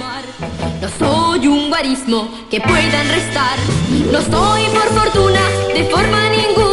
No soy un guarismo que puedan restar. No soy por fortuna de forma ninguna.